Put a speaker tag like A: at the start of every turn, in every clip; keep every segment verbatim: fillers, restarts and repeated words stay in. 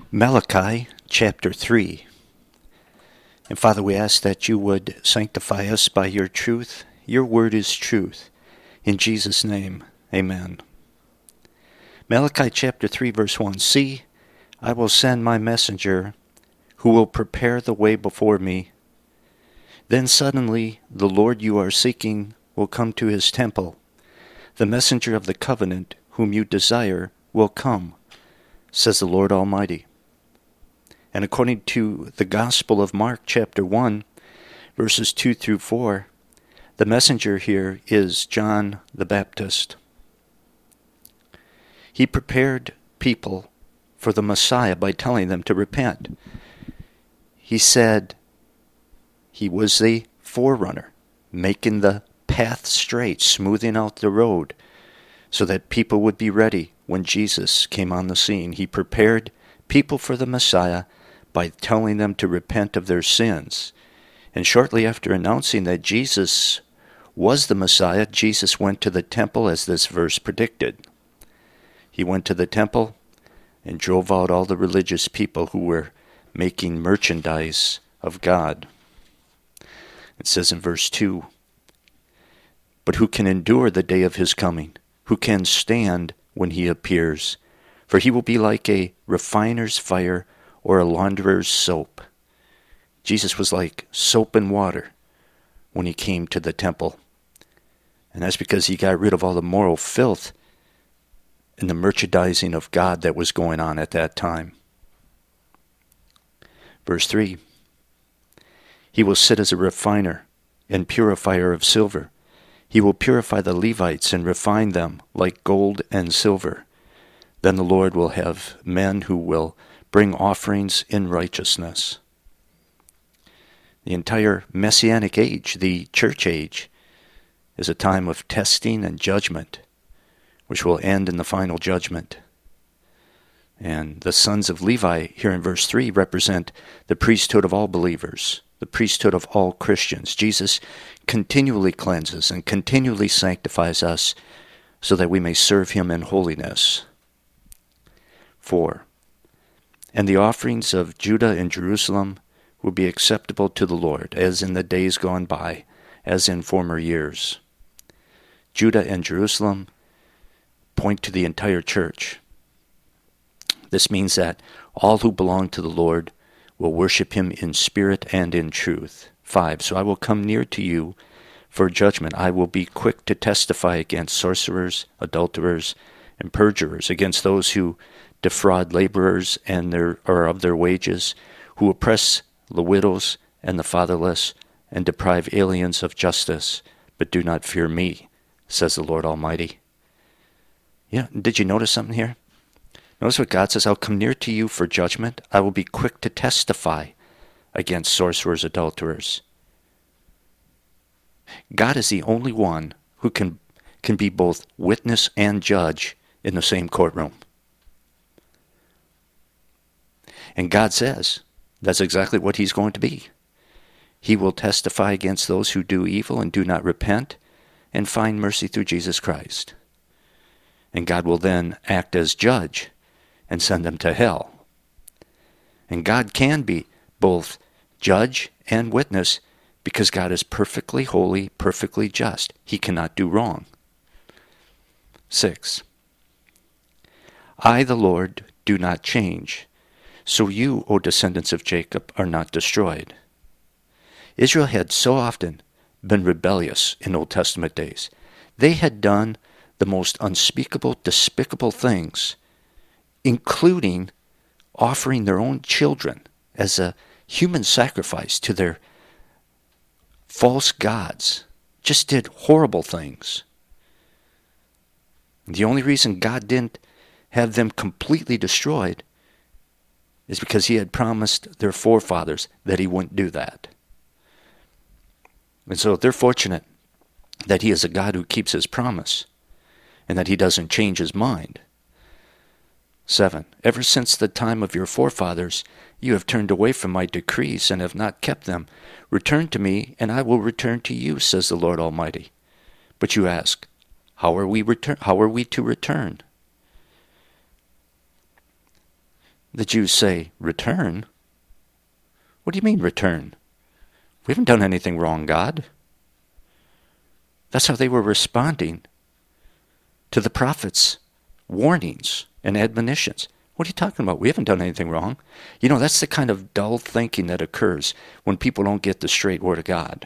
A: Malachi chapter three. And Father, we ask that you would sanctify us by your truth. Your word is truth. In Jesus' name, amen. Malachi chapter three, verse one. See, I will send my messenger who will prepare the way before me. Then suddenly the Lord you are seeking will come to his temple. The messenger of the covenant whom you desire will come, says the Lord Almighty. And according to the Gospel of Mark chapter one, verses two through four, the messenger here is John the Baptist. He prepared people for the Messiah by telling them to repent. He said he was the forerunner, making the path straight, smoothing out the road, so that people would be ready when Jesus came on the scene. He prepared people for the Messiah by telling them to repent of their sins. And shortly after announcing that Jesus was the Messiah, Jesus went to the temple as this verse predicted. He went to the temple and drove out all the religious people who were making merchandise of God. It says in verse two, "But who can endure the day of his coming? Who can stand when he appears? For he will be like a refiner's fire or a launderer's soap." Jesus was like soap and water when he came to the temple. And that's because he got rid of all the moral filth and the merchandising of God that was going on at that time. Verse three, "He will sit as a refiner and purifier of silver. He will purify the Levites and refine them like gold and silver. Then the Lord will have men who will bring offerings in righteousness." The entire Messianic age, the church age, is a time of testing and judgment, which will end in the final judgment. And the sons of Levi here in verse three represent the priesthood of all believers, the priesthood of all Christians. Jesus continually cleanses and continually sanctifies us so that we may serve him in holiness. Four, "And the offerings of Judah and Jerusalem will be acceptable to the Lord, as in the days gone by, as in former years." Judah and Jerusalem point to the entire church. This means that all who belong to the Lord will worship him in spirit and in truth. Five, "So I will come near to you for judgment. I will be quick to testify against sorcerers, adulterers, and perjurers, against those who defraud laborers and their or of their wages, who oppress the widows and the fatherless, and deprive aliens of justice, but do not fear me, says the Lord Almighty." Yeah, did you notice something here? Notice what God says, "I'll come near to you for judgment. I will be quick to testify against sorcerers, adulterers." God is the only one who can, can be both witness and judge in the same courtroom. And God says that's exactly what he's going to be. He will testify against those who do evil and do not repent and find mercy through Jesus Christ. And God will then act as judge and send them to hell. And God can be both judge and witness because God is perfectly holy, perfectly just. He cannot do wrong. Six, "I, the Lord, do not change. So you, O descendants of Jacob, are not destroyed." Israel had so often been rebellious in Old Testament days. They had done the most unspeakable, despicable things, including offering their own children as a human sacrifice to their false gods. Just did horrible things. The only reason God didn't have them completely destroyed is because he had promised their forefathers that he wouldn't do that. And so they're fortunate that he is a God who keeps his promise and that he doesn't change his mind. Seven, "Ever since the time of your forefathers, you have turned away from my decrees and have not kept them. Return to me, and I will return to you, says the Lord Almighty." But you ask, how are we return? How are we to return? the Jews say, return? What do you mean return? We haven't done anything wrong, God. That's how they were responding to the prophets' warnings and admonitions. What are you talking about? We haven't done anything wrong. You know, that's the kind of dull thinking that occurs when people don't get the straight word of God.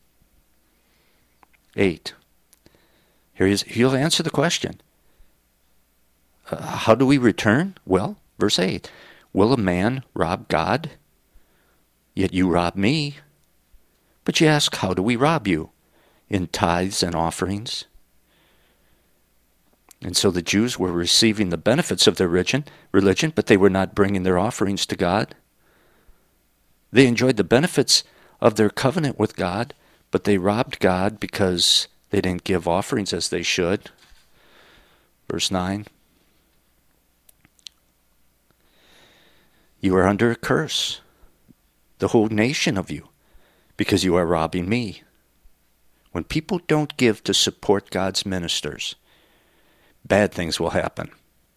A: Eight. Here he is. He'll answer the question. Uh, how do we return? Well, verse eight. Will a man rob God? Yet you rob me. But you ask, how do we rob you? In tithes and offerings. And so the Jews were receiving the benefits of their religion, religion, but they were not bringing their offerings to God. They enjoyed the benefits of their covenant with God, but they robbed God because they didn't give offerings as they should. Verse nine. You are under a curse, the whole nation of you, because you are robbing me. When people don't give to support God's ministers, bad things will happen.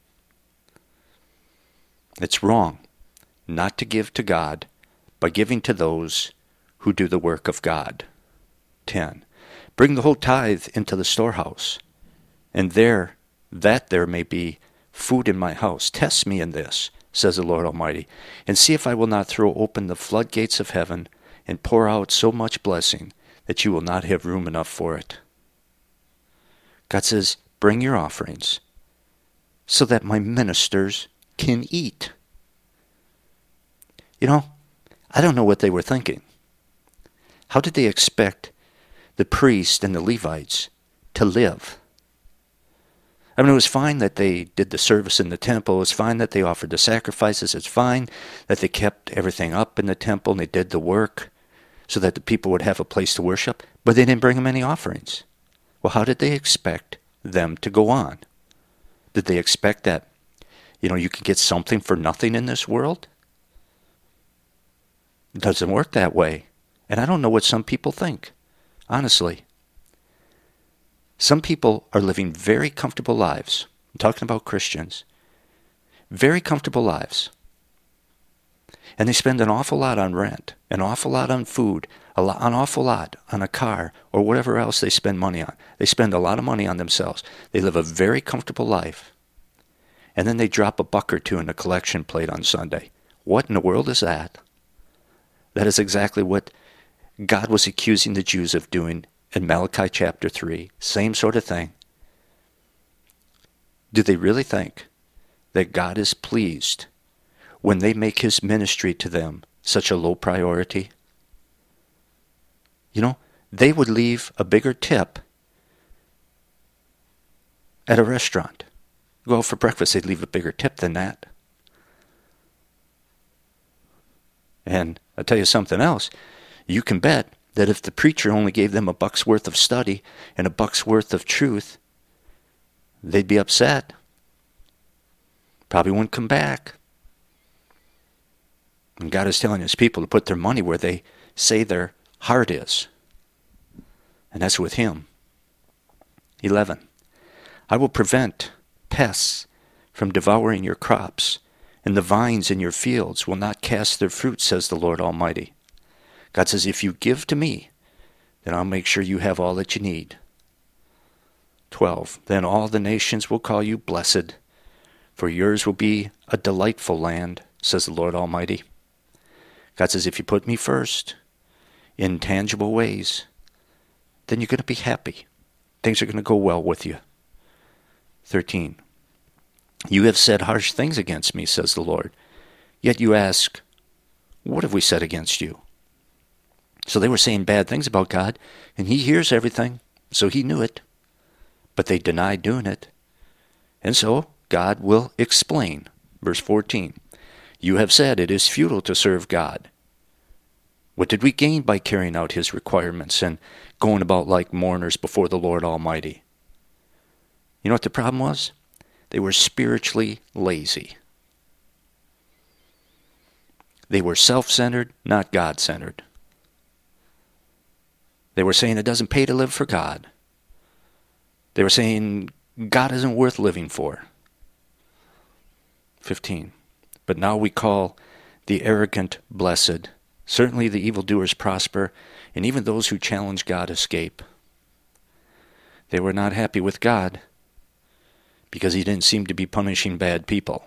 A: It's wrong not to give to God by giving to those who do the work of God. ten. Bring the whole tithe into the storehouse, and there, that there may be food in my house. Test me in this, says the Lord Almighty, and see if I will not throw open the floodgates of heaven and pour out so much blessing that you will not have room enough for it. God says, bring your offerings so that my ministers can eat. You know, I don't know what they were thinking. How did they expect the priests and the Levites to live? I mean, it was fine that they did the service in the temple. It was fine that they offered the sacrifices. It's fine that they kept everything up in the temple and they did the work so that the people would have a place to worship. But they didn't bring them any offerings. Well, how did they expect them to go on? Did they expect that, you know, you can get something for nothing in this world? It doesn't work that way. And I don't know what some people think, honestly. Some people are living very comfortable lives. I'm talking about Christians. Very comfortable lives. And they spend an awful lot on rent, an awful lot on food, a lot, an awful lot on a car, or whatever else they spend money on. They spend a lot of money on themselves. They live a very comfortable life. And then they drop a buck or two in a collection plate on Sunday. What in the world is that? That is exactly what God was accusing the Jews of doing in Malachi chapter three. Same sort of thing. Do they really think that God is pleased when they make his ministry to them such a low priority? You know, they would leave a bigger tip at a restaurant. Go out for breakfast, they'd leave a bigger tip than that. And I'll tell you something else. You can bet that if the preacher only gave them a buck's worth of study and a buck's worth of truth, they'd be upset. Probably wouldn't come back. And God is telling his people to put their money where they say their heart is. And that's with him. eleven. I will prevent pests from devouring your crops, and the vines in your fields will not cast their fruit, says the Lord Almighty. God says, if you give to me, then I'll make sure you have all that you need. twelve. Then all the nations will call you blessed, for yours will be a delightful land, says the Lord Almighty. God says, if you put me first in tangible ways, then you're going to be happy. Things are going to go well with you. thirteen. You have said harsh things against me, says the Lord. Yet you ask, what have we said against you? So they were saying bad things about God, and he hears everything, so he knew it. But they denied doing it. And so God will explain. Verse fourteen. You have said it is futile to serve God. What did we gain by carrying out his requirements and going about like mourners before the Lord Almighty? You know what the problem was? They were spiritually lazy. They were self-centered, not God-centered. They were saying it doesn't pay to live for God. They were saying God isn't worth living for. fifteen. But now we call the arrogant blessed. Certainly the evildoers prosper, and even those who challenge God escape. They were not happy with God because he didn't seem to be punishing bad people.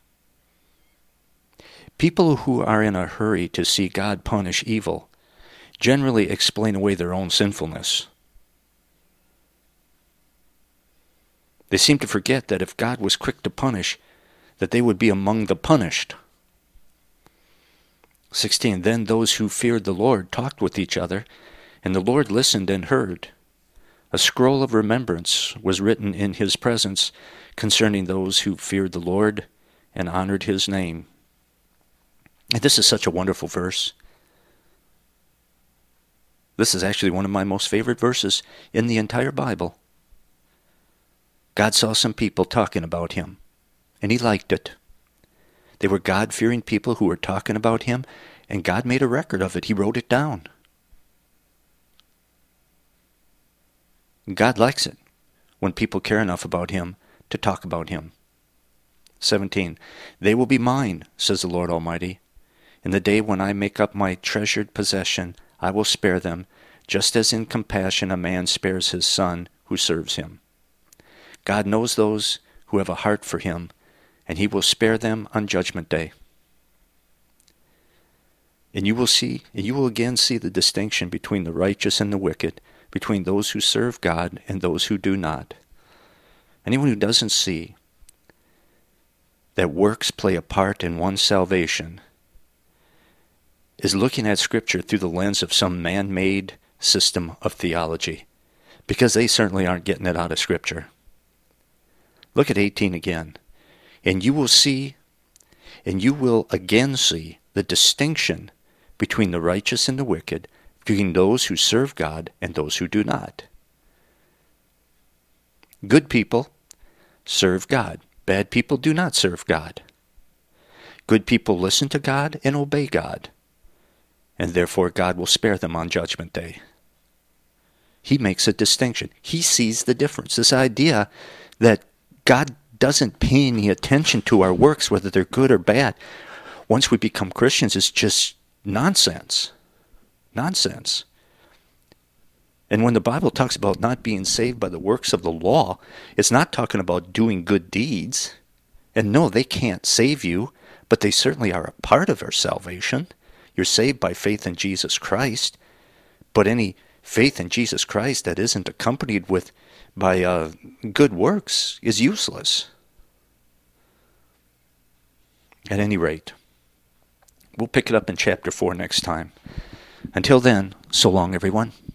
A: People who are in a hurry to see God punish evil generally explain away their own sinfulness. They seem to forget that if God was quick to punish, that they would be among the punished. sixteen. Then those who feared the Lord talked with each other, and the Lord listened and heard. A scroll of remembrance was written in his presence concerning those who feared the Lord and honored his name. And this is such a wonderful verse. This is actually one of my most favorite verses in the entire Bible. God saw some people talking about him, and he liked it. They were God-fearing people who were talking about him, and God made a record of it. He wrote it down. God likes it when people care enough about him to talk about him. seventeen. They will be mine, says the Lord Almighty. In the day when I make up my treasured possession, I will spare them, just as in compassion a man spares his son who serves him. God knows those who have a heart for him, and he will spare them on Judgment Day. And you will see, and you will again see the distinction between the righteous and the wicked, between those who serve God and those who do not. Anyone who doesn't see that works play a part in one's salvation is looking at Scripture through the lens of some man-made system of theology, because they certainly aren't getting it out of Scripture. Look at eighteen again. And you will see, and you will again see the distinction between the righteous and the wicked, between those who serve God and those who do not. Good people serve God. Bad people do not serve God. Good people listen to God and obey God, and therefore God will spare them on Judgment Day. He makes a distinction. He sees the difference. This idea that God doesn't pay any attention to our works, whether they're good or bad, once we become Christians, is just nonsense. Nonsense. And when the Bible talks about not being saved by the works of the law, it's not talking about doing good deeds. And no, they can't save you, but they certainly are a part of our salvation. You're saved by faith in Jesus Christ, but any faith in Jesus Christ that isn't accompanied with by uh, good works is useless. At any rate, we'll pick it up in chapter four next time. Until then, so long, everyone.